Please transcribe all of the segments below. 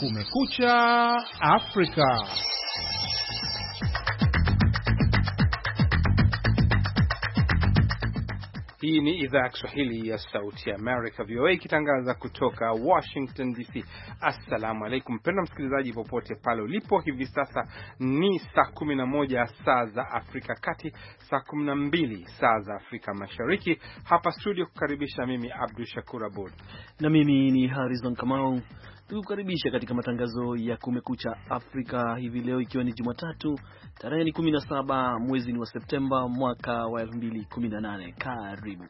Kumekucha Afrika. Hii ni idhaa ya Kiswahili ya Sauti ya America, VOA, ikitangaza kutoka Washington DC. Assalamu alaikum, mpendwa msikilizaji popote pale ulipo. Hivi sasa ni saa 11 saa za Afrika Kati, saa 12 saa za Afrika Mashariki. Hapa studio kukaribisha mimi Abdul Shakur Abud. Na mimi ni Harrison Kamau. Tukukaribisha katika matangazo ya Kumekucha Afrika hivi leo, ikiwa ni Jumatatu, tarehe ni 17 mwezi wa Septemba mwaka wa 2018. Karibu.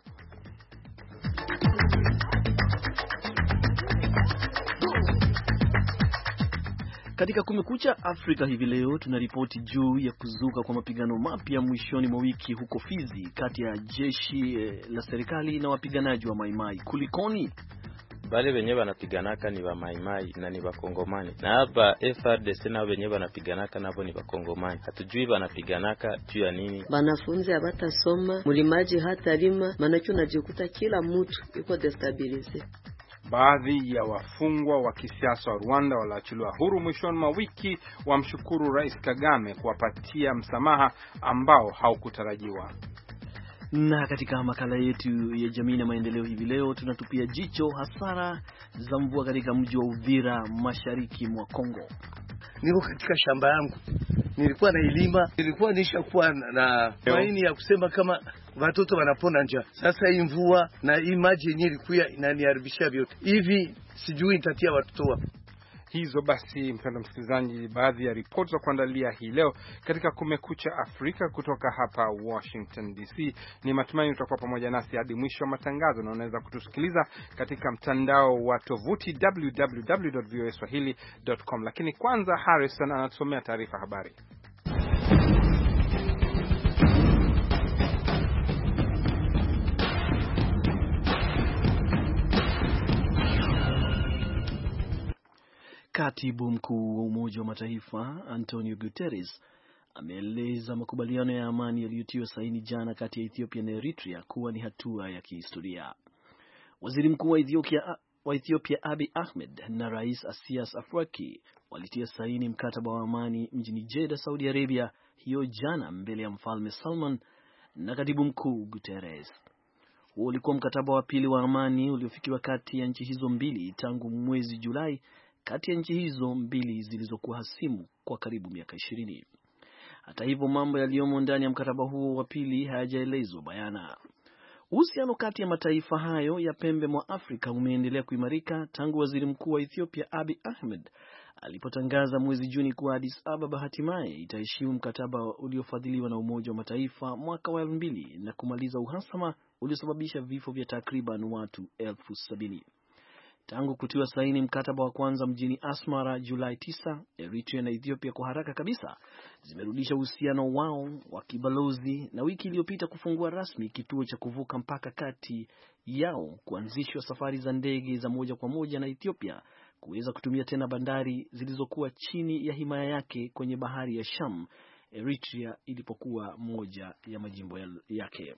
Katika Kumekucha Afrika hivi leo tunaripoti juu ya kuzuka kwa mapigano mapya mwishoni mwa wiki huko Fizi kati ya jeshi la serikali na wapiganaji wa Maimai. Kulikoni? Bale wenyewe wanapiganaka ni wa Maimai na ni wa Kongomani. Na hapa FRDC na wenyewe wanapiganaka navo ni wa Kongomani. Hatujui wanapiganaka juu ya nini. Banafunzi abatasoma, mulimaji hata lima, manake unajikuta kila mtu yuko destabilize. Baadhi ya wafungwa wa kisiasa wa Rwanda waliachiliwa huru mwishoni mwa wiki, wamshukuru Rais Kagame kuwapatia msamaha ambao haukutarajiwa. Na katika makala yetu ya jamii na maendeleo hivi leo tunatupia jicho hasara za mvua katika mji wa Uvira mashariki mwa Kongo. Niko katika shamba yangu, nilikuwa nailima, nilikuwa nishakuwa na maini ya kusema kama watoto wanapona njaa. Sasa hii mvua na hii maji yenyewe ilikuwa inaniharibisha vyote. Hivi sijui nitatia watoto wapi. Hizo basi, mpendwa msikilizaji, baadhi ya ripoti za kuandalia hii leo katika Kumekucha Afrika kutoka hapa Washington DC. Ni matumaini utakuwa pamoja nasi hadi mwisho wa matangazo, na unaweza kutusikiliza katika mtandao wa tovuti www.voaswahili.com. Lakini kwanza Harrison anatusomea taarifa habari. Katibu mkuu wa Umoja wa Mataifa Antonio Guterres ameeleza makubaliano ya amani yaliyotiwa saini jana kati ya Ethiopia na Eritrea kuwa ni hatua ya kihistoria. Waziri Mkuu wa Ethiopia Abiy Ahmed na Rais Asias Afwerki walitia saini mkataba wa amani mjini Jeddah, Saudi Arabia hiyo jana mbele ya Mfalme Salman na Katibu Mkuu Guterres. Huo ulikuwa mkataba wa pili wa amani uliofikiwa kati ya nchi hizo mbili tangu mwezi Julai, kati ya nchi hizo mbili zilizokuwa hasimu kwa karibu miaka 20. Hata hivyo, mambo yaliyomo ndani ya mkataba huo wa pili hayajaelezwa bayana. Uhusiano kati ya mataifa hayo ya pembe mwa Afrika umeendelea kuimarika tangu Waziri Mkuu wa Ethiopia Abiy Ahmed alipotangaza mwezi Juni kuwa Addis Ababa hatimaye itaheshimu mkataba uliofadhiliwa na Umoja wa Mataifa mwaka wa 2000 na kumaliza uhasama uliosababisha vifo vya takriban watu 70,000. Tangu kutiwa saini mkataba wa kwanza mjini Asmara Julai 9, Eritrea na Ethiopia kwa haraka kabisa zimerudisha uhusiano wao wa kibalozi, na wiki iliyopita kufungua rasmi kituo cha kuvuka mpaka kati yao, kuanzishwa safari za ndege za moja kwa moja na Ethiopia kuweza kutumia tena bandari zilizokuwa chini ya himaya yake kwenye bahari ya Sham, Eritrea ilipokuwa moja ya majimbo yake.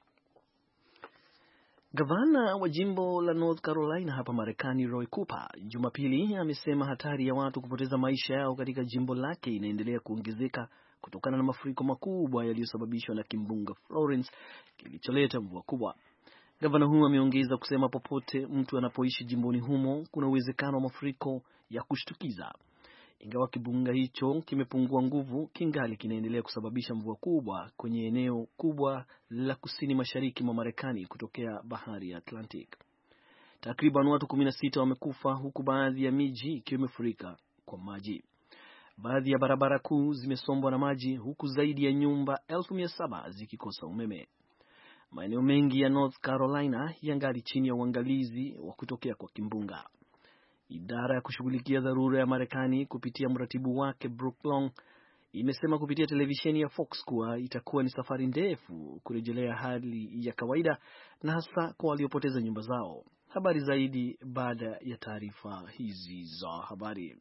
Gavana wa jimbo la North Carolina hapa Marekani, Roy Cooper, Jumapili amesema hatari ya watu kupoteza maisha yao katika jimbo lake inaendelea kuongezeka kutokana na mafuriko makubwa yaliyosababishwa na kimbunga Florence kilicholeta mvua kubwa. Gavana huyu ameongeza kusema popote mtu anapoishi jimboni humo kuna uwezekano wa mafuriko ya kushtukiza. Ingawa kimbunga hicho kimepungua nguvu, kingali kinaendelea kusababisha mvua kubwa kwenye eneo kubwa la kusini mashariki mwa Marekani kutokea bahari ya Atlantic. Takriban watu 16 wamekufa huku baadhi ya miji ikiwa imefurika kwa maji. Baadhi ya barabara kuu zimesombwa na maji huku zaidi ya nyumba 1700 zikikosa umeme. Maeneo mengi ya North Carolina yangali chini ya uangalizi wa kutokea kwa kimbunga. Idara ya kushughulikia dharura ya Marekani kupitia mratibu wake Brook Long imesema kupitia televisheni ya Fox kuwa itakuwa ni safari ndefu kurejelea hali ya kawaida, na hasa kwa waliopoteza nyumba zao. Habari zaidi baada ya taarifa hizi za habari.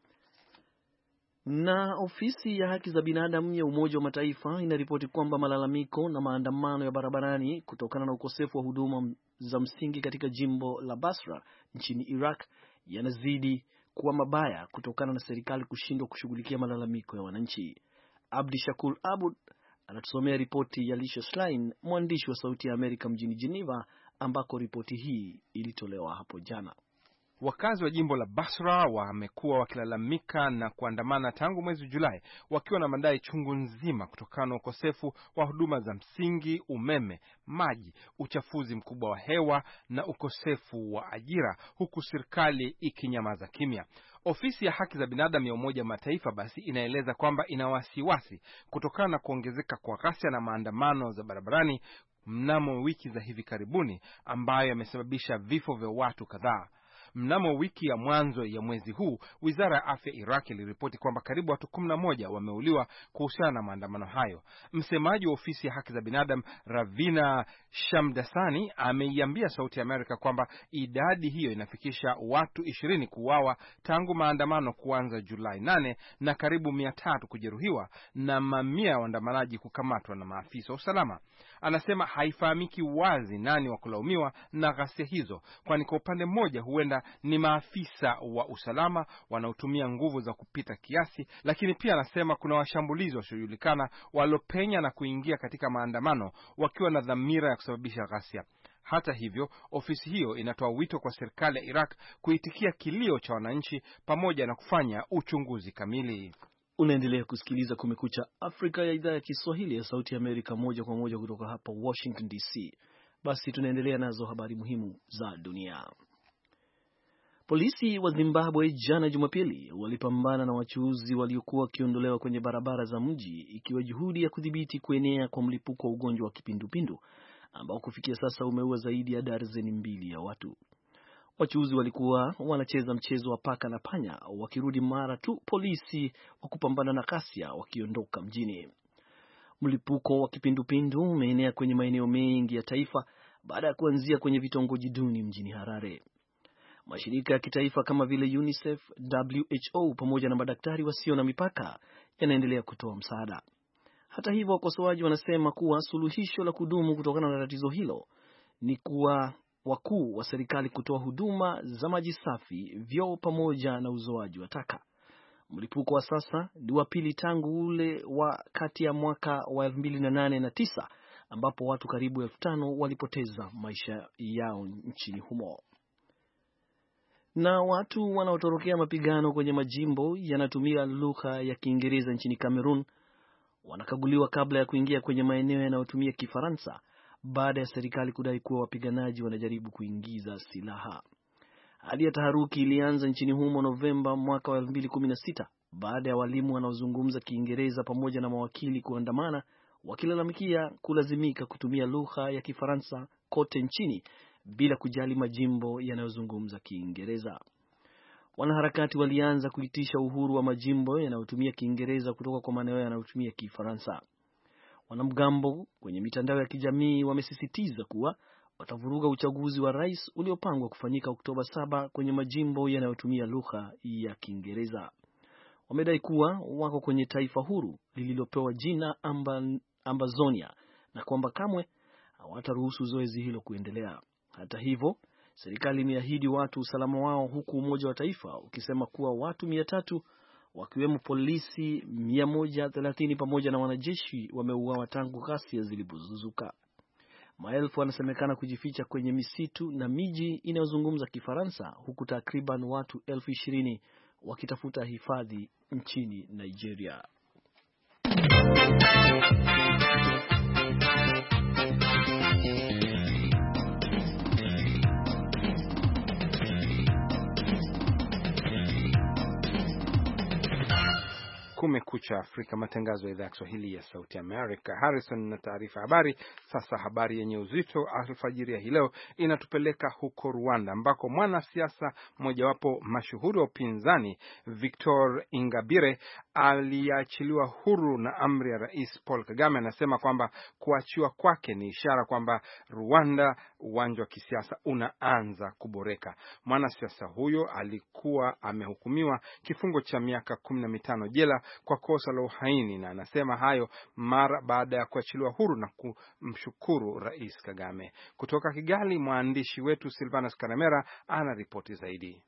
Na ofisi ya haki za binadamu ya Umoja wa Mataifa inaripoti kwamba malalamiko na maandamano ya barabarani kutokana na ukosefu wa huduma za msingi katika jimbo la Basra nchini Iraq yanazidi kuwa mabaya kutokana na serikali kushindwa kushughulikia malalamiko ya wananchi. Abdi Shakur Abud anatusomea ripoti ya Lisha Schlein, mwandishi wa Sauti ya Amerika mjini Geneva, ambako ripoti hii ilitolewa hapo jana. Wakazi wa jimbo la Basra wamekuwa wakilalamika na kuandamana tangu mwezi Julai wakiwa na madai chungu nzima kutokana na ukosefu wa huduma za msingi, umeme, maji, uchafuzi mkubwa wa hewa na ukosefu wa ajira, huku serikali ikinyamaza kimya. Ofisi ya haki za binadamu ya Umoja wa Mataifa basi inaeleza kwamba ina wasiwasi kutokana na kuongezeka kwa ghasia na maandamano za barabarani mnamo wiki za hivi karibuni ambayo yamesababisha vifo vya watu kadhaa. Mnamo wiki ya mwanzo ya mwezi huu, Wizara ya Afya Iraq iliripoti kwamba karibu watu 11 wameuliwa kuhusiana na maandamano hayo. Msemaji wa ofisi ya haki za binadamu Ravina Shamdasani ameiambia Sauti ya Amerika kwamba idadi hiyo inafikisha watu 20 kuuawa tangu maandamano kuanza Julai 8 na karibu 300 kujeruhiwa na mamia ya waandamanaji kukamatwa na maafisa wa usalama. Anasema haifahamiki wazi nani wa kulaumiwa na ghasia hizo, kwani kwa upande mmoja huenda ni maafisa wa usalama wanaotumia nguvu za kupita kiasi, lakini pia anasema kuna washambulizi wasiojulikana walopenya na kuingia katika maandamano wakiwa na dhamira ya kusababisha ghasia. Hata hivyo, ofisi hiyo inatoa wito kwa serikali ya Iraq kuitikia kilio cha wananchi pamoja na kufanya uchunguzi kamili. Unaendelea kusikiliza Kumekucha Afrika ya idhaa ya Kiswahili ya Sauti ya Amerika, moja kwa moja kutoka hapa Washington DC. Basi tunaendelea nazo habari muhimu za dunia. Polisi wa Zimbabwe jana Jumapili walipambana na wachuuzi waliokuwa wakiondolewa kwenye barabara za mji, ikiwa juhudi ya kudhibiti kuenea kwa mlipuko wa ugonjwa wa kipindupindu ambao kufikia sasa umeua zaidi ya darzeni 2 ya watu. Wachuuzi walikuwa wanacheza mchezo wa paka na panya wakirudi mara tu polisi wa kupambana na ghasia wakiondoka mjini. Mlipuko wa kipindupindu umeenea kwenye maeneo mengi ya taifa baada ya kuanzia kwenye vitongoji duni mjini Harare. Mashirika ya kitaifa kama vile UNICEF, WHO pamoja na madaktari wasio na mipaka yanaendelea kutoa msaada. Hata hivyo, wakosoaji wanasema kuwa suluhisho la kudumu kutokana na tatizo hilo ni kuwa wakuu wa serikali kutoa huduma za maji safi, vyoo pamoja na uzoaji wa taka. Mlipuko wa sasa ni wa pili tangu ule wa kati ya mwaka wa 2008 na 9 ambapo watu karibu 5,000 walipoteza maisha yao nchini humo. Na watu wanaotorokea mapigano kwenye majimbo yanatumia lugha ya Kiingereza nchini Cameroon wanakaguliwa kabla ya kuingia kwenye maeneo yanayotumia Kifaransa baada ya serikali kudai kuwa wapiganaji wanajaribu kuingiza silaha. Hali ya taharuki ilianza nchini humo Novemba mwaka wa 2016 baada ya walimu wanaozungumza Kiingereza pamoja na mawakili kuandamana wakilalamikia kulazimika kutumia lugha ya Kifaransa kote nchini bila kujali majimbo yanayozungumza Kiingereza. Wanaharakati walianza kuitisha uhuru wa majimbo yanayotumia Kiingereza kutoka kwa maeneo yanayotumia Kifaransa. Wanamgambo kwenye mitandao ya kijamii wamesisitiza kuwa watavuruga uchaguzi wa rais uliopangwa kufanyika Oktoba 7 kwenye majimbo yanayotumia lugha ya Kiingereza. Wamedai kuwa wako kwenye taifa huru lililopewa jina Ambazonia na kwamba kamwe hawataruhusu zoezi hilo kuendelea. Hata hivyo, serikali imeahidi watu usalama wao, huku Umoja wa Taifa ukisema kuwa watu 300 wakiwemo polisi 130 pamoja na wanajeshi wameuawa tangu ghasia zilipozuka. Maelfu wanasemekana kujificha kwenye misitu na miji inayozungumza Kifaransa, huku takriban watu 20,000 wakitafuta hifadhi nchini Nigeria. Kumekucha Afrika, matangazo ya idhaa ya Kiswahili ya Sauti Amerika. Harrison na taarifa habari. Sasa habari yenye uzito alfajiri ya hii leo inatupeleka huko Rwanda, ambako mwanasiasa mmojawapo mashuhuri wa upinzani Victor Ingabire aliachiliwa huru na amri ya Rais Paul Kagame. Anasema kwamba kuachiwa kwake ni ishara kwamba Rwanda, uwanja wa kisiasa, unaanza kuboreka. Mwanasiasa huyo alikuwa amehukumiwa kifungo cha miaka 15 jela kwa kosa la uhaini, na anasema hayo mara baada ya kuachiliwa huru na kumshukuru Rais Kagame. Kutoka Kigali, mwandishi wetu Silvanus Karemera ana ripoti zaidi.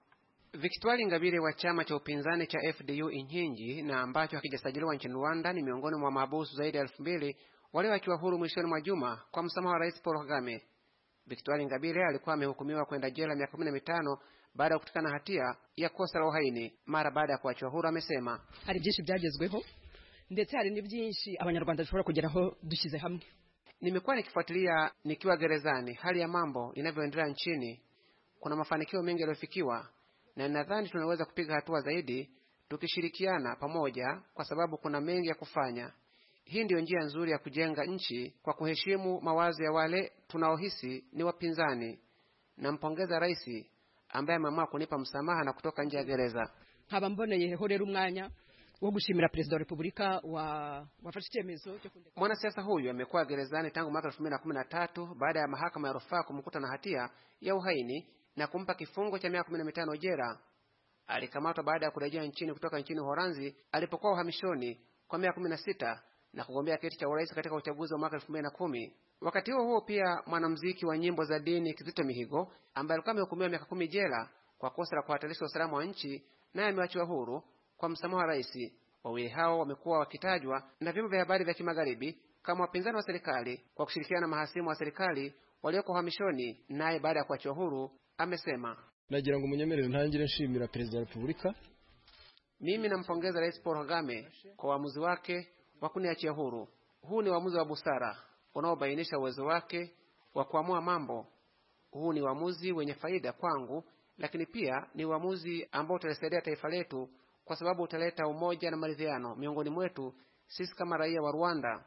Victoire Ingabire wa chama cha upinzani cha FDU Inkingi na ambacho hakijasajiliwa nchini Rwanda ni miongoni mwa mahabusu zaidi ya 2000 walioachiwa huru mwishoni mwa juma kwa msamaha wa Rais Paul Kagame. Victoire Ingabire alikuwa amehukumiwa kwenda jela miaka 15 baada ya kutikana hatia ya kosa la uhaini. Mara baada ya kuachiwa huru amesema, hari byinshi byagezweho ndetse hari n'ibyinshi abanyarwanda bashobora kugeraho dushyize hamwe. Nimekuwa nikifuatilia nikiwa gerezani hali ya mambo inavyoendelea nchini. Kuna mafanikio mengi yaliyofikiwa na nadhani tunaweza kupiga hatua zaidi tukishirikiana pamoja, kwa sababu kuna mengi ya kufanya. Hii ndiyo njia nzuri ya kujenga nchi kwa kuheshimu mawazo ya wale tunaohisi ni wapinzani. Nampongeza rais ambaye ameamua kunipa msamaha na kutoka nje ya gereza. Nkaba mboneyeho rero umwanya wo gushimira President wa Republika wafashe icyemezo cyo kundeka. Mwanasiasa huyu amekuwa gerezani tangu mwaka 2013 baada ya mahakama ya rufaa kumkuta na hatia ya uhaini na kumpa kifungo cha miaka 15 jela. Alikamatwa baada ya kurejea nchini kutoka nchini Uholanzi alipokuwa uhamishoni kwa miaka 16 na kugombea kiti cha urais katika uchaguzi wa mwaka 2010. Wakati huo pia mwanamuziki wa nyimbo za dini Kizito Mihigo ambaye alikuwa amehukumiwa miaka 10 jela kwa kosa la kuhatarisha usalama wa nchi naye ameachiwa huru kwa msamaha wa rais. Wawili hao wamekuwa wakitajwa na vyombo vya habari vya kimagharibi kama wapinzani wa serikali kwa kushirikiana na mahasimu wa serikali walioko uhamishoni. Naye baada ya kuachiwa huru amesema, nagira ngo munyemerere ntangire nshimira President wa Republika. Mimi nampongeza Rais Paul Kagame kwa uamuzi wake wa kuniachia huru. Huu ni uamuzi wa busara unaobainisha uwezo wake wa kuamua mambo. Huu ni uamuzi wenye faida kwangu, lakini pia ni uamuzi ambao utalisaidia taifa letu, kwa sababu utaleta umoja na maridhiano miongoni mwetu sisi kama raia wa Rwanda.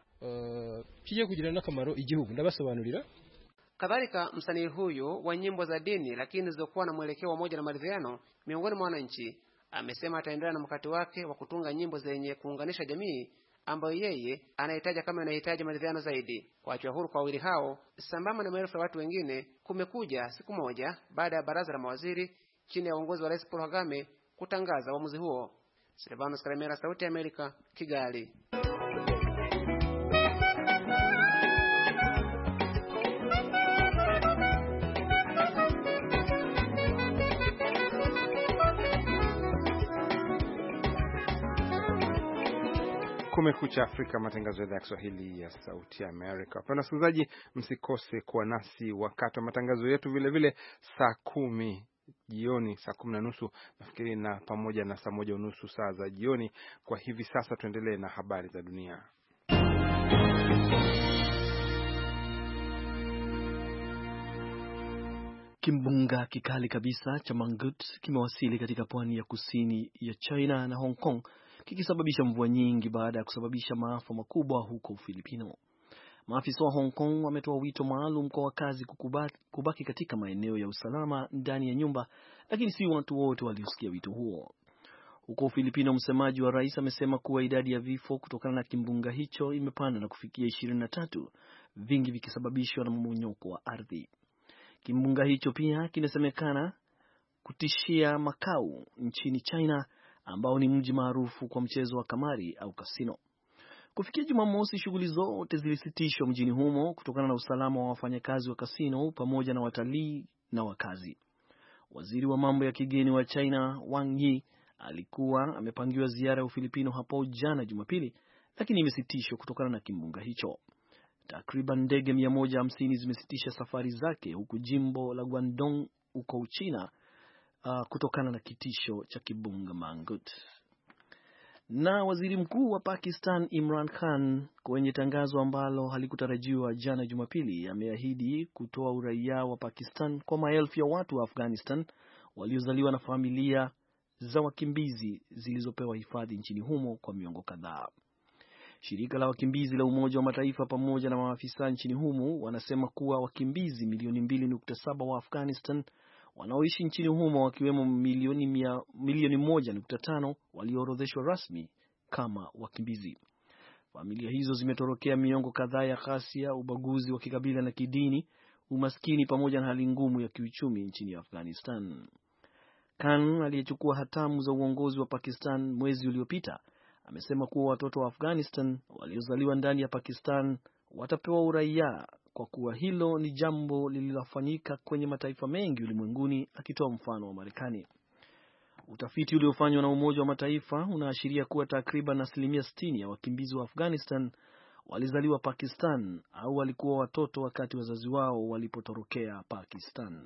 Kije kugira n'akamaro igihugu ndabasobanurira. Kadhalika msanii huyu wa nyimbo za dini lakini zilizokuwa na mwelekeo wa umoja na maridhiano miongoni mwa wananchi amesema ataendelea na mkakati wake wa kutunga nyimbo zenye kuunganisha jamii ambayo yeye anahitaji kama inahitaji maridhiano zaidi. Kuachiwa huru kwa wawili hao sambamba na maelfu ya watu wengine kumekuja siku moja baada ya baraza la mawaziri chini ya uongozi wa Rais Paul Kagame kutangaza uamuzi huo. Silvanus Karemera, Sauti ya Amerika, Kigali. Kumekucha Afrika, matangazo ya idhaa ya Kiswahili ya Sauti ya Amerika. Wapenda wasikilizaji, msikose kuwa nasi wakati wa matangazo yetu vile vile saa 10 jioni, saa 10:30 nafikiri, na pamoja na saa 1:30 saa za jioni. Kwa hivi sasa tuendelee na habari za dunia. Kimbunga kikali kabisa cha Mangkhut kimewasili katika pwani ya kusini ya China na Hong Kong, kikisababisha mvua nyingi baada ya kusababisha maafa makubwa huko Ufilipino. Maafisa wa Hong Kong wametoa wito maalum kwa wakazi kubaki katika maeneo ya usalama ndani ya nyumba, lakini si watu wote waliosikia wito huo. Huko Ufilipino, msemaji wa rais amesema kuwa idadi ya vifo kutokana na kimbunga hicho imepanda na kufikia 23, vingi vikisababishwa na mmomonyoko wa ardhi. Kimbunga hicho pia kinasemekana kutishia Macau nchini China, ambao ni mji maarufu kwa mchezo wa kamari au kasino. Kufikia Jumamosi, shughuli zote zilisitishwa mjini humo kutokana na usalama wa wafanyakazi wa kasino pamoja na watalii na wakazi. Waziri wa mambo ya kigeni wa China Wang Yi alikuwa amepangiwa ziara ya Ufilipino hapo jana Jumapili, lakini imesitishwa kutokana na kimbunga hicho. Takriban ndege 150 zimesitisha safari zake huku jimbo la Guangdong huko Uchina kutokana na kitisho cha kimbunga Mangkhut. Na waziri mkuu wa Pakistan Imran Khan, kwenye tangazo ambalo halikutarajiwa jana Jumapili, ameahidi kutoa uraia wa Pakistan kwa maelfu ya watu wa Afghanistan waliozaliwa na familia za wakimbizi zilizopewa hifadhi nchini humo kwa miongo kadhaa. Shirika la wakimbizi la Umoja wa Mataifa pamoja na maafisa nchini humo wanasema kuwa wakimbizi milioni 2.7 wa Afghanistan wanaoishi nchini humo, wakiwemo milioni 1.5 walioorodheshwa rasmi kama wakimbizi. Familia hizo zimetorokea miongo kadhaa ya ghasia, ubaguzi wa kikabila na kidini, umaskini pamoja na hali ngumu ya kiuchumi nchini Afghanistan. Khan aliyechukua hatamu za uongozi wa Pakistan mwezi uliopita amesema kuwa watoto wa Afghanistan waliozaliwa ndani ya Pakistan watapewa uraia kwa kuwa hilo ni jambo lililofanyika kwenye mataifa mengi ulimwenguni, akitoa mfano wa Marekani. Utafiti uliofanywa na Umoja wa Mataifa unaashiria kuwa takriban 60% ya wakimbizi wa Afghanistan walizaliwa Pakistan au walikuwa watoto wakati wazazi wao walipotorokea Pakistan.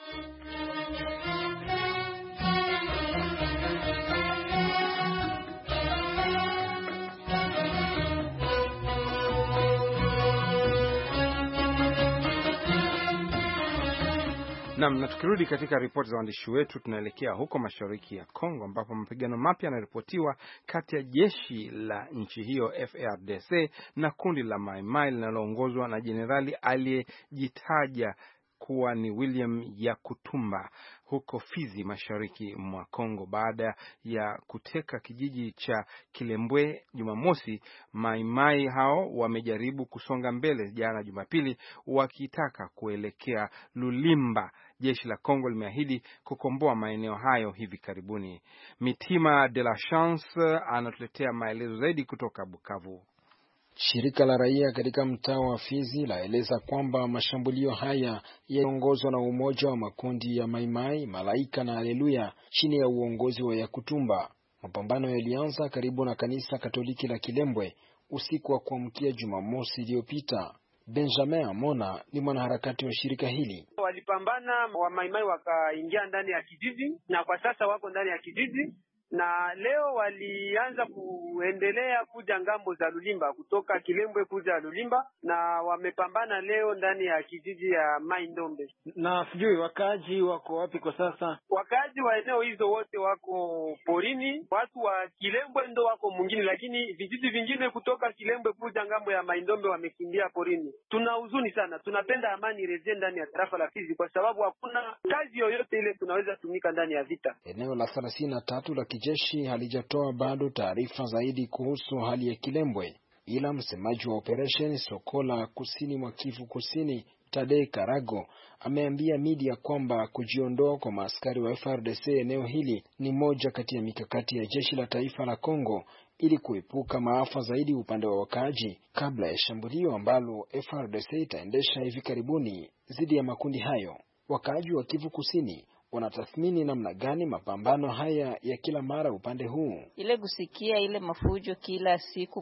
Na tukirudi katika ripoti za waandishi wetu, tunaelekea huko mashariki ya Kongo ambapo mapigano mapya yanaripotiwa kati ya jeshi la nchi hiyo FARDC na kundi la Mai Mai linaloongozwa na jenerali aliyejitaja kuwa ni William Yakutumba huko Fizi, mashariki mwa Kongo. Baada ya kuteka kijiji cha Kilembwe Jumamosi, Mai Mai hao wamejaribu kusonga mbele jana Jumapili wakitaka kuelekea Lulimba. Jeshi la Kongo limeahidi kukomboa maeneo hayo hivi karibuni. Mitima de la Chance anatuletea maelezo zaidi kutoka Bukavu. Shirika la raia katika mtaa wa Fizi laeleza kwamba mashambulio haya yaongozwa na umoja wa makundi ya Maimai, Malaika na Haleluya chini ya uongozi wa Yakutumba. Mapambano yalianza karibu na kanisa Katoliki la Kilembwe usiku wa kuamkia Jumamosi iliyopita. Benjamin Amona ni mwanaharakati wa shirika hili. Walipambana, wa Maimai wakaingia ndani ya kijiji na kwa sasa wako ndani ya kijiji. Na leo walianza kuendelea kuja ngambo za Lulimba, kutoka Kilembwe kuja Lulimba, na wamepambana leo ndani ya kijiji ya Mai Ndombe. Na sijui wakaaji wako wapi kwa sasa? Wakaaji wa eneo hizo wote wako porini, watu wa Kilembwe ndo wako mwingine, lakini vijiji vingine kutoka Kilembwe kuja ngambo ya Mai Ndombe wamekimbia porini. Tuna huzuni sana, tunapenda amani irejee ndani ya tarafa la Fizi kwa sababu hakuna kazi yoyote ile tunaweza tumika ndani ya vita. Eneo la 33 la kijeshi halijatoa bado taarifa zaidi kuhusu hali ya Kilembwe, ila msemaji wa operation Sokola kusini mwa Kivu Kusini, Tade Karago, ameambia media kwamba kujiondoa kwa maaskari wa FARDC eneo hili ni moja kati ya mikakati ya jeshi la taifa la Kongo ili kuepuka maafa zaidi upande wa wakaaji kabla ya shambulio ambalo FARDC itaendesha hivi karibuni dhidi ya makundi hayo. Wakaaji wa Kivu Kusini wanatathmini namna gani mapambano haya ya kila mara upande huu? Ile kusikia ile mafujo kila siku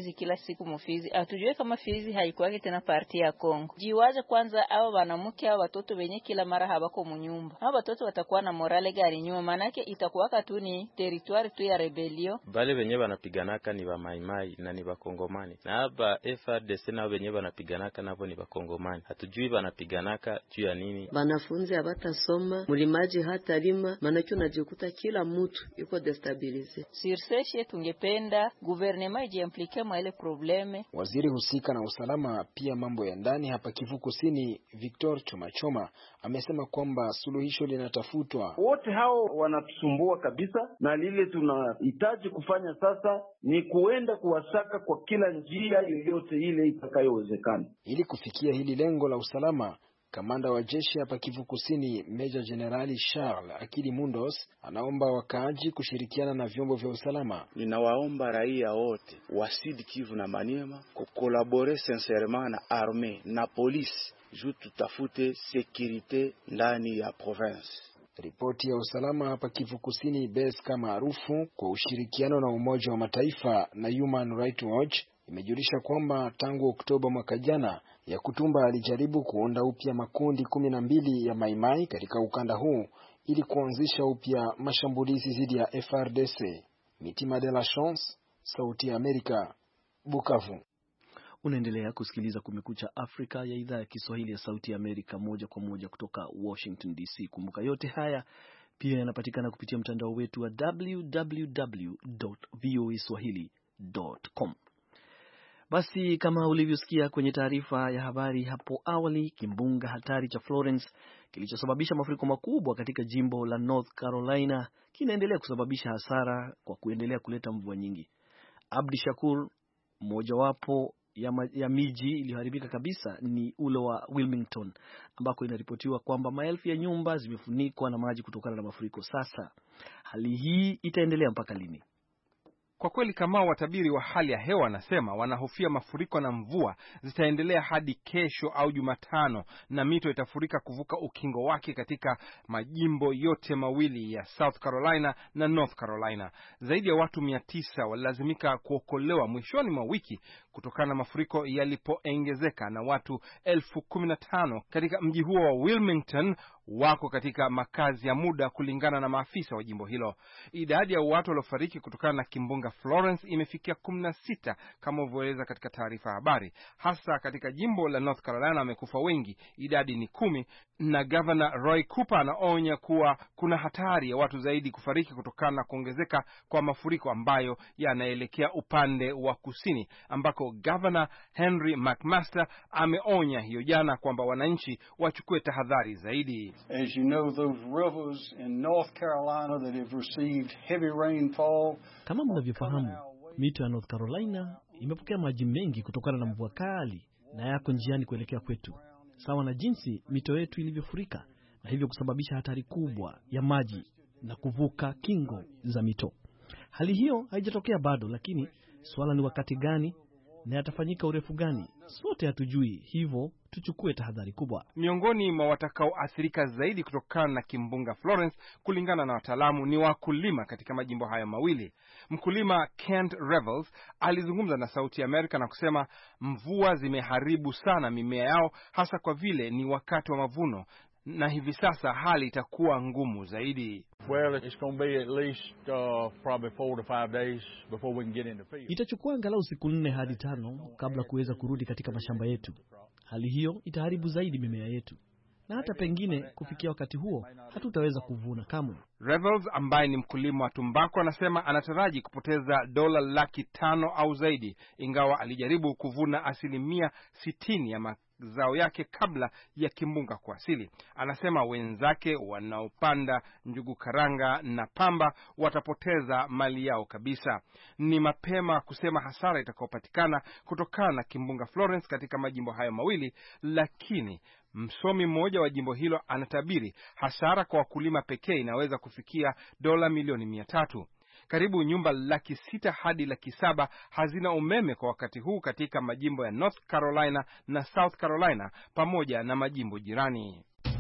Mfizi, atujue kama Fizi haikuwake tena parti ya Kongo. Jiwaze kwanza hao wanamke hao watoto wenye kila mara habako munyumba. Hao watoto watakuwa na morale gari nyuma, manake itakuwaka tu ni territoire tu ya rebellion. Bale wenye wanapiganaka ni wa Maimai na ni Wakongomani. Na hapa FARDC na wenye wanapiganaka nabo ni Wakongomani. Hatujui wanapiganaka juu ya nini. Wanafunzi hawatasoma, maji hata lima, manake unajikuta kila mtu yuko destabilize. Sirseshe tungependa gouvernement ijiimplike mwa ile probleme. Waziri husika na usalama pia mambo ya ndani hapa Kivu Kusini, Victor Chomachoma, amesema kwamba suluhisho linatafutwa. Wote hao wanatusumbua kabisa, na lile tunahitaji kufanya sasa ni kuenda kuwasaka kwa kila njia yoyote ile itakayowezekana. Ili kufikia hili lengo la usalama, kamanda wa jeshi hapa Kivu Kusini, Meja Generali Charles Akili Mundos, anaomba wakaaji kushirikiana na vyombo vya usalama. Ninawaomba raia wote wa Sud Kivu na Maniema kukolabore sincèrement na armée na polisi juu tutafute sécurité ndani ya province. Ripoti ya usalama hapa Kivu Kusini, BESCA maarufu kwa ushirikiano na Umoja wa Mataifa na Human Rights Watch, imejulisha kwamba tangu Oktoba mwaka jana, Yakutumba alijaribu kuunda upya makundi 12 ya Maimai katika ukanda huu ili kuanzisha upya mashambulizi dhidi ya FARDC. Mitima de la Chance, Sauti ya Amerika, Bukavu. Unaendelea kusikiliza Kumekucha Afrika ya idhaa ya Kiswahili ya Sauti ya Amerika, moja kwa moja kutoka Washington DC. Kumbuka yote haya pia yanapatikana kupitia mtandao wetu wa www.voaswahili.com. Basi kama ulivyosikia kwenye taarifa ya habari hapo awali, kimbunga hatari cha Florence kilichosababisha mafuriko makubwa katika jimbo la North Carolina kinaendelea kusababisha hasara kwa kuendelea kuleta mvua nyingi. Abdi Shakur, mojawapo ya miji iliyoharibika kabisa ni ule wa Wilmington, ambako inaripotiwa kwamba maelfu ya nyumba zimefunikwa na maji kutokana na mafuriko. Sasa hali hii itaendelea mpaka lini? Kwa kweli kama watabiri wa hali ya hewa wanasema wanahofia mafuriko na mvua zitaendelea hadi kesho au Jumatano, na mito itafurika kuvuka ukingo wake katika majimbo yote mawili ya South Carolina na North Carolina. Zaidi ya watu 900 walilazimika kuokolewa mwishoni mwa wiki kutokana na mafuriko yalipoongezeka, na watu 15,000 katika mji huo wa Wilmington wako katika makazi ya muda kulingana na maafisa wa jimbo hilo. Idadi ya watu waliofariki kutokana na kimbunga Florence imefikia 16 kama ulivyoeleza katika taarifa ya habari. Hasa katika jimbo la North Carolina wamekufa wengi, idadi ni 10, na Governor Roy Cooper anaonya kuwa kuna hatari ya watu zaidi kufariki kutokana na kuongezeka kwa mafuriko ambayo yanaelekea upande wa kusini, ambako Governor Henry McMaster ameonya hiyo jana kwamba wananchi wachukue tahadhari zaidi. As you know, those rivers in North Carolina that have received heavy rainfall. Kama mnavyofahamu, mito ya North Carolina imepokea maji mengi kutokana na mvua kali na yako njiani kuelekea kwetu, sawa na jinsi mito yetu ilivyofurika, na hivyo kusababisha hatari kubwa ya maji na kuvuka kingo za mito. Hali hiyo haijatokea bado, lakini swala ni wakati gani na yatafanyika urefu gani, sote hatujui, hivyo tuchukue tahadhari kubwa. Miongoni mwa watakaoathirika zaidi kutokana na kimbunga Florence, kulingana na wataalamu, ni wakulima katika majimbo hayo mawili. Mkulima Kent Revels alizungumza na Sauti ya Amerika na kusema mvua zimeharibu sana mimea yao, hasa kwa vile ni wakati wa mavuno na hivi sasa hali itakuwa ngumu zaidi. Well, it's going to be at least probably 4 to 5 days before we can get into field. Itachukua angalau siku 4 hadi 5 kabla kuweza kurudi katika mashamba yetu. Hali hiyo itaharibu zaidi mimea yetu, na hata pengine kufikia wakati huo hatutaweza kuvuna kamwe. Revels ambaye ni mkulima wa tumbaku anasema anataraji kupoteza $500,000 au zaidi, ingawa alijaribu kuvuna 60% ya mazao yake kabla ya kimbunga kuwasili. Anasema wenzake wanaopanda njugu karanga na pamba watapoteza mali yao kabisa. Ni mapema kusema hasara itakayopatikana kutokana na kimbunga Florence katika majimbo hayo mawili, lakini msomi mmoja wa jimbo hilo anatabiri hasara kwa wakulima pekee inaweza kufikia $300,000,000. Karibu nyumba 600,000 hadi 700,000 hazina umeme kwa wakati huu katika majimbo ya North Carolina na South Carolina pamoja na majimbo jirani.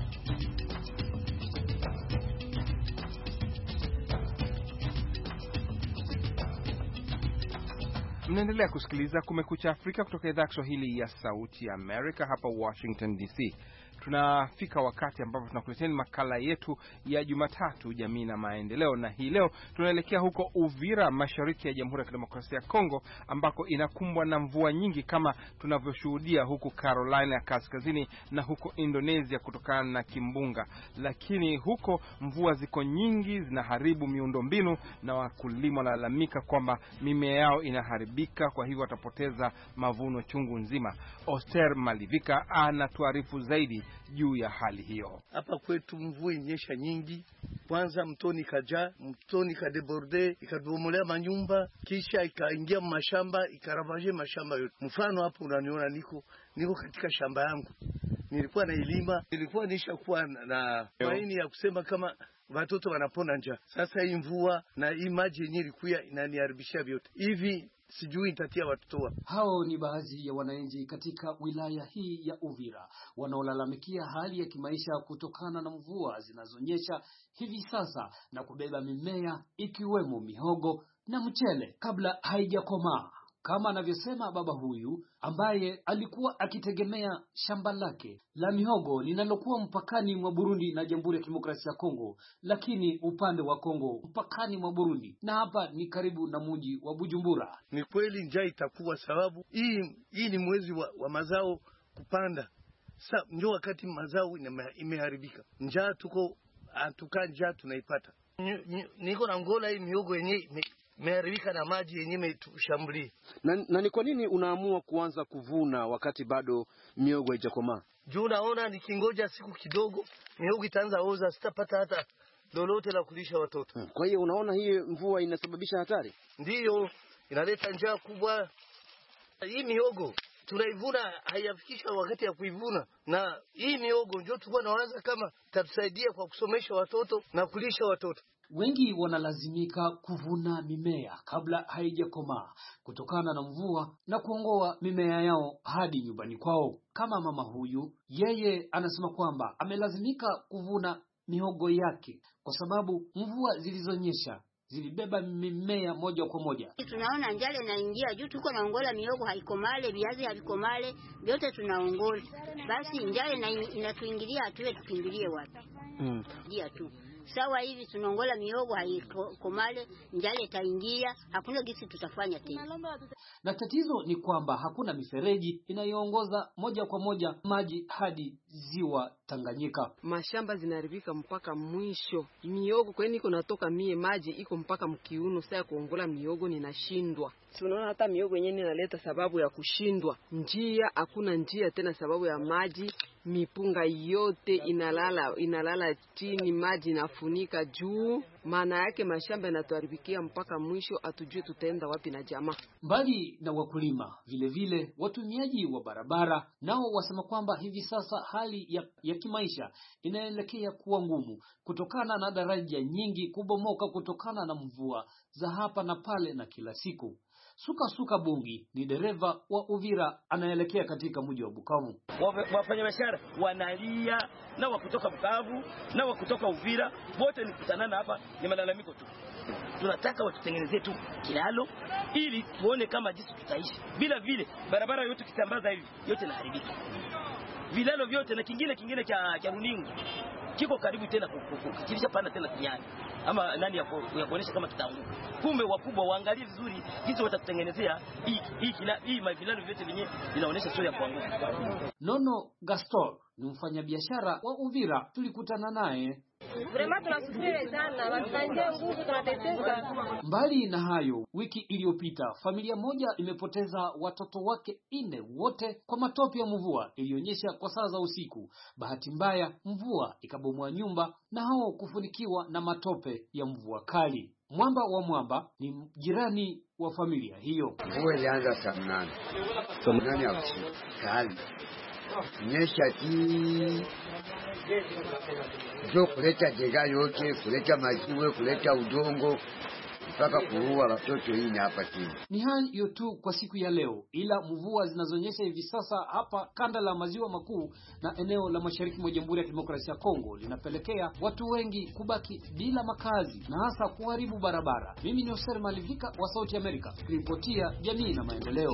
Mnaendelea kusikiliza Kumekucha Afrika kutoka idhaa ya Kiswahili ya Sauti ya Amerika hapa Washington DC. Tunafika wakati ambapo tunakuleteni makala yetu ya Jumatatu, jamii na maendeleo, na hii leo tunaelekea huko Uvira, mashariki ya Jamhuri ya Kidemokrasia ya Kongo, ambako inakumbwa na mvua nyingi kama tunavyoshuhudia huku Carolina ya Kaskazini na huko Indonesia kutokana na kimbunga. Lakini huko mvua ziko nyingi, zinaharibu miundombinu, na wakulima wanalalamika kwamba mimea yao inaharibika, kwa hivyo watapoteza mavuno chungu nzima. Oster Malivika anatuarifu zaidi juu ya hali hiyo. Hapa kwetu mvua inyesha nyingi, kwanza mtoni kaja, mtoni kadeborde, ikadumulea manyumba, kisha ikaingia mashamba, ikaravaje mashamba yote. Mfano hapo unaniona niko katika shamba yangu. Nilikuwa nailima, nilikuwa nishakuwa na maini ya kusema kama watoto wanapona njaa. Sasa hii mvua na hii maji yenyewe ilikuwa inaniharibisha vyote. Hivi sijui nitatia watoto wa. Hao ni baadhi ya wananchi katika wilaya hii ya Uvira wanaolalamikia hali ya kimaisha kutokana na mvua zinazonyesha hivi sasa na kubeba mimea ikiwemo mihogo na mchele kabla haijakomaa. Kama anavyosema baba huyu ambaye alikuwa akitegemea shamba lake la mihogo linalokuwa mpakani mwa Burundi na Jamhuri ya Kidemokrasia ya Kongo, lakini upande wa Kongo mpakani mwa Burundi, na hapa ni karibu na mji wa Bujumbura. Ni kweli njaa itakuwa, sababu hii ni mwezi wa mazao kupanda. Sasa ndio wakati mazao imeharibika. Njaa njaa tunaipata. Niko na ngola hii mihogo yenyewe imeharibika na maji yenyewe imetushambulia. Na ni kwa nini unaamua kuanza kuvuna wakati bado mihogo haijakomaa? Juu naona nikingoja siku kidogo mihogo itaanza oza, sitapata hata lolote la kulisha watoto. Kwa hiyo unaona hii mvua inasababisha hatari? Ndiyo, inaleta njaa kubwa. Hii mihogo tunaivuna haiyafikisha wakati ya kuivuna, na hii mihogo ndio tulikuwa nawaza kama tatusaidia kwa kusomesha watoto na kulisha watoto. Wengi wanalazimika kuvuna mimea kabla haijakomaa kutokana na mvua na kuongoa mimea yao hadi nyumbani kwao. Kama mama huyu, yeye anasema kwamba amelazimika kuvuna mihogo yake kwa sababu mvua zilizonyesha zilibeba mimea moja kwa moja. Tunaona njale inaingia juu, tuko naongola mihogo haikomale, viazi havikomale, vyote tunaongola. Basi njale inatuingilia, hatuwe tukimbilie wapi? Ndia tu. Sawa hivi tunaongola mihogo haikomale, njale itaingia, hakuna gisi tutafanya tena. Na tatizo ni kwamba hakuna mifereji inayoongoza moja kwa moja maji hadi ziwa Tanganyika. Mashamba zinaharibika mpaka mwisho. Mihogo kweni iko natoka maji iko mpaka mkiuno, sasa kuongola mihogo ninashindwa. Tunaona hata mihogo yenyewe inaleta sababu ya kushindwa. Hakuna njia tena sababu ya maji, mipunga yote inalala chini, maji inafunika juu. Maana yake mashamba yanatuharibikia mpaka mwisho, atujue tutaenda wapi na jamaa. Mbali na wakulima, vile vile watumiaji wa barabara nao wasema kwamba hivi sasa hali ya kimaisha inaelekea kuwa ngumu kutokana na daraja nyingi kubomoka kutokana na mvua za hapa na pale na kila siku. Suka Bungi ni dereva wa Uvira anaelekea katika mji wa Bukavu. Wafanyabiashara wanalia na wakutoka Bukavu na wakutoka Uvira, wote ni kutanana hapa, ni malalamiko tu. Tunataka watutengenezee tu kilalo ili tuone kama jinsi tutaishi. Bila vile barabara yote kitambaza hivi yote inaharibika. Vilalo vyote na kingine cha runingu kiko karibu tena kukufuka. Kilisha pana tena kinyani. Ama nani ya kuonesha kama tutaanguka. Kumbe wakubwa waangalie vizuri jinsi watatutengenezea hii mavilalo vyote vyenyewe vinaonesha sio ya kuanguka. Nono Gaston ni mfanyabiashara wa Uvira, tulikutana naye. Vraiment tunasubiri sana, watusaidie nguvu, tunateseka. Mbali na hayo, wiki iliyopita familia moja imepoteza watoto wake 4 wote kwa matope ya mvua ilionyesha kwa saa za usiku. Bahati mbaya mvua ikabomoa nyumba na hao kufunikiwa na matope ya mvua kali. Mwamba ni jirani wa familia hiyo. Mvua ilianza saa 8. Saa 8 ya usiku kali. Nyesha jo kuleta jega yote, kuleta majiwe, kuleta udongo mpaka kuua watoto hii hapa chini. Ni hayo tu kwa siku ya leo, ila mvua zinazonyesha hivi sasa hapa kanda la maziwa makuu na eneo la mashariki mwa Jamhuri ya Kidemokrasia ya Kongo linapelekea watu wengi kubaki bila makazi na hasa kuharibu barabara. Mimi ni Oser Malivika wa Sauti Amerika, ripotia jamii na maendeleo.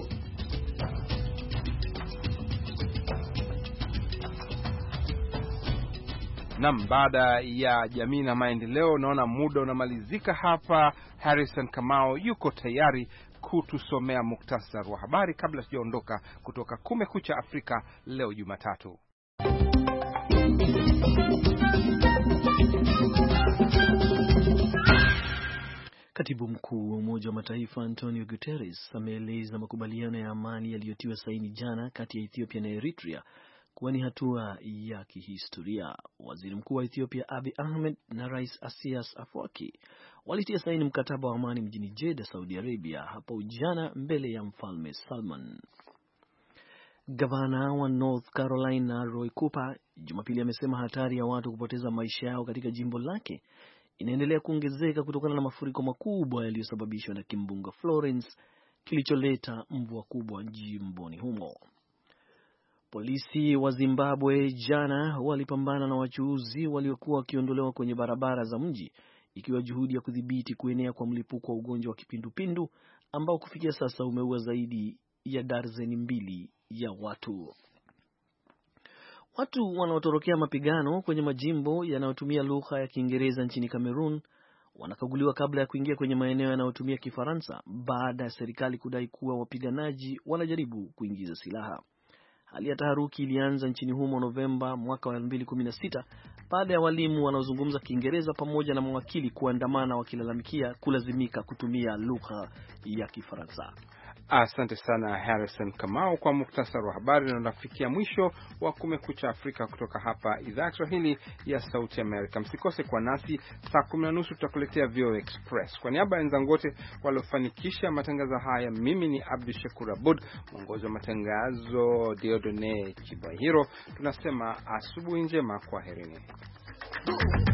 Naam, baada ya jamii na maendeleo, naona muda unamalizika hapa. Harrison Kamau yuko tayari kutusomea muktasar wa habari kabla sijaondoka kutoka Kumekucha Afrika leo Jumatatu. Katibu mkuu wa Umoja wa Mataifa Antonio Guterres ameeleza makubaliano ya amani yaliyotiwa saini jana kati ya Ethiopia na Eritrea kuwa ni hatua ya kihistoria. Waziri Mkuu wa Ethiopia Abiy Ahmed na Rais Asias Afwerki walitia saini mkataba wa amani mjini Jeddah, Saudi Arabia hapo jana mbele ya Mfalme Salman. Gavana wa North Carolina Roy Cooper Jumapili amesema hatari ya watu kupoteza maisha yao katika jimbo lake inaendelea kuongezeka kutokana na mafuriko makubwa yaliyosababishwa na kimbunga Florence kilicholeta mvua kubwa jimboni humo. Polisi wa Zimbabwe jana walipambana na wachuuzi waliokuwa wakiondolewa kwenye barabara za mji ikiwa juhudi ya kudhibiti kuenea kwa mlipuko wa ugonjwa wa kipindupindu ambao kufikia sasa umeua zaidi ya darzeni 2 ya watu. Watu wanaotorokea mapigano kwenye majimbo yanayotumia lugha ya Kiingereza nchini Cameroon wanakaguliwa kabla ya kuingia kwenye maeneo yanayotumia Kifaransa baada ya serikali kudai kuwa wapiganaji wanajaribu kuingiza silaha. Hali ya taharuki ilianza nchini humo Novemba mwaka wa 2016 baada ya walimu wanaozungumza Kiingereza pamoja na mawakili kuandamana wakilalamikia kulazimika kutumia lugha ya Kifaransa. Asante sana Harrison Kamau kwa muktasari wa habari, na nafikia mwisho wa Kumekucha Afrika kutoka hapa idhaa ya Kiswahili ya Sauti Amerika. Msikose kwa nasi saa 10:30 tutakuletea VOA Express. Kwa niaba ya wenzangu wote waliofanikisha matangazo haya, mimi ni Abdi Shakur Abud, mwongozi wa matangazo Diodone Chibahiro. Tunasema asubuhi njema, kwaherini.